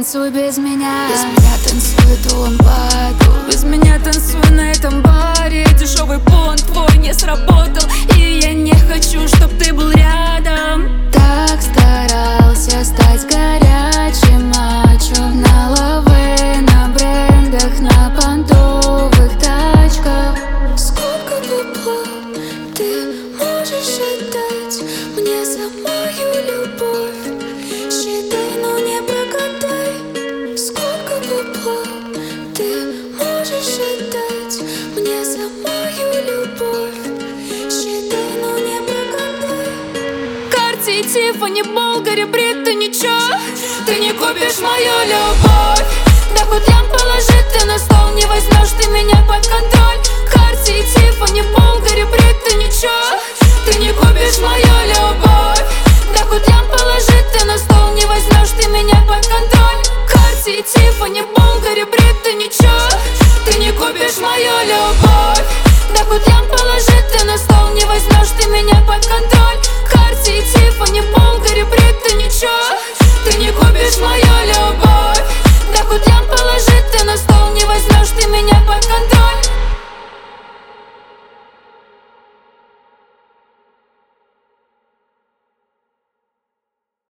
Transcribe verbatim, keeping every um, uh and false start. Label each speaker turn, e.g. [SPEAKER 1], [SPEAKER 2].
[SPEAKER 1] танцуй без меня. Без меня танцуй эту лампаду, без меня танцуй на этом баре. Дешевый понт твой не сработал, и я не хочу, чтоб ты был рядом. Так старался стать горячим мачо, на лаве, на брендах, на понтовых тачках. Сколько бабла ты можешь отдать мне за мою любовь? Считай, но не прогадай. Сколько бабла ты можешь отдать мне за мою любовь? Считай, но не прогадай. Карти, Тиффани, Булгари, Бритта, ничего ты не купишь мою любовь. Да хоть лям положи ты на стол, не возьмешь ты меня под контроль. Карти, Тиффани, Булгари, Бритта, ничего ты не купишь мою любовь. Да хоть лям положи ты на стол, не возьмешь ты меня под контроль. Карти, Тиффани, Булгари, Бритта, ничего ты не купишь мою любовь. Да хоть лям положи ты на стол, не возьмешь ты меня под контроль. Карти, Тиффани, Булгари, Бритта, ничего ты не купишь мою любовь.